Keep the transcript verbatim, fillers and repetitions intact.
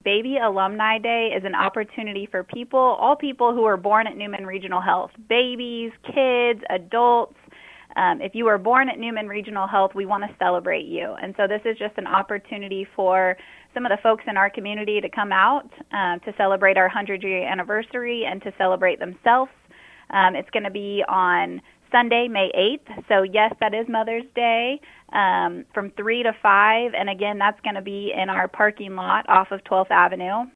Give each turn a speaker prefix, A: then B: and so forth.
A: Baby Alumni Day is an opportunity for people, all people who are born at Newman Regional Health, babies, kids, adults. Um, if you were born at Newman Regional Health, we want to celebrate you. And so this is just an opportunity for some of the folks in our community to come out uh, to celebrate our hundred-year anniversary and to celebrate themselves. Um, it's going to be on Sunday, May eighth. So, yes, that is Mother's Day, um, from three to five. And, again, that's going to be in our parking lot off of twelfth Avenue.